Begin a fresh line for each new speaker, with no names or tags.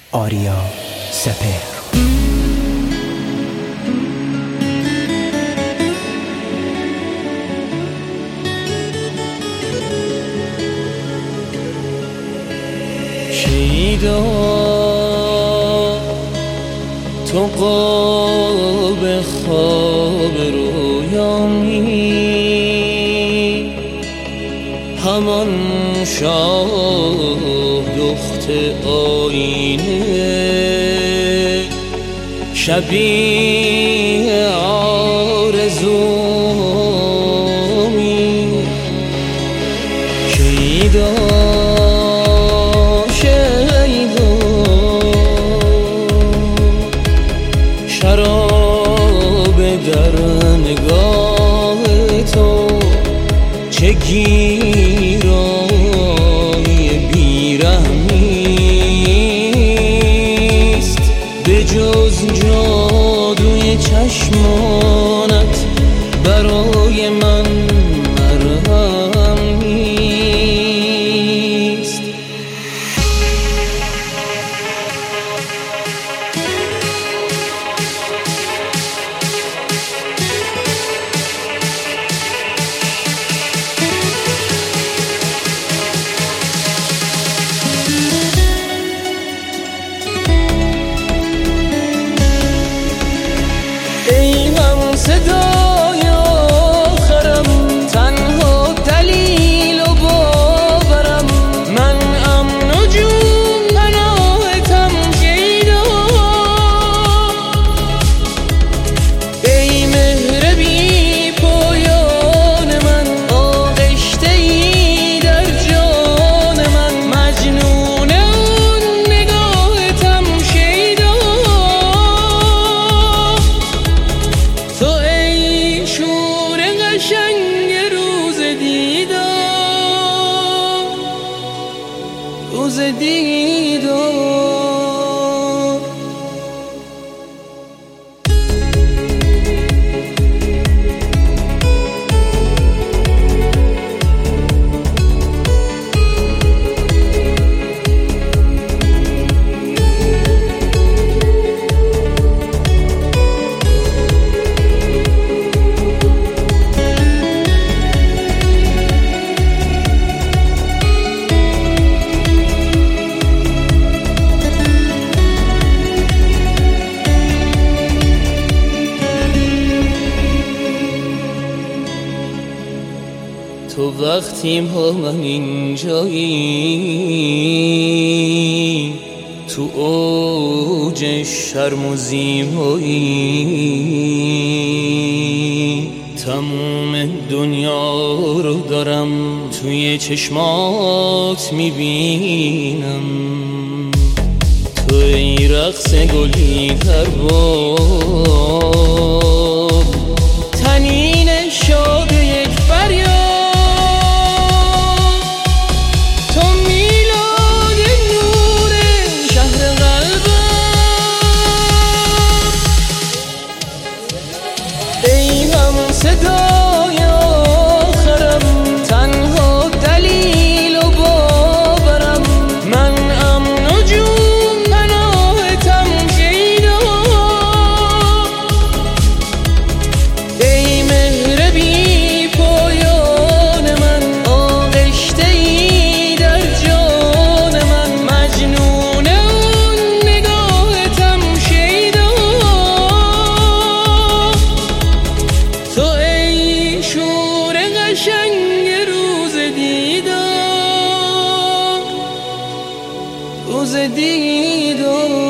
آریا سپهر.
شیدا تو قاب خواب رویامی، همان شاه دخت آینه، شبیه آرزومی. شیدا شراب در نگاه تو چه گیرای بیرحمیست، به جز جادوی چشمانت برای من مرهم نیست. صدای آخرم، تنها دلیل و باورم، من امن و جون پناهتم شیدا. ای مهر بی پایان من، آغشته ای در جان من، مجنون اون نگاهتم شیدا. تو ای شور قشنگ روز دیدار، روز دیدار. تو وقتی با من اینجایی، تو اوج شرم و زیبایی، تموم دنیا رو دارم توی چشمات میبینم. تو ای رقص گلی در باب، تنین شاد یک فریاد، صدای آخرم، تنها دلیل و باورم، من امن و جون پناهتم شیدا. ای مهر بی پایان من، آغشته ای در جان من، مجنون اون نگاهتم شیدا. تو ای شور قشنگ روز دیدار، روز دیدار.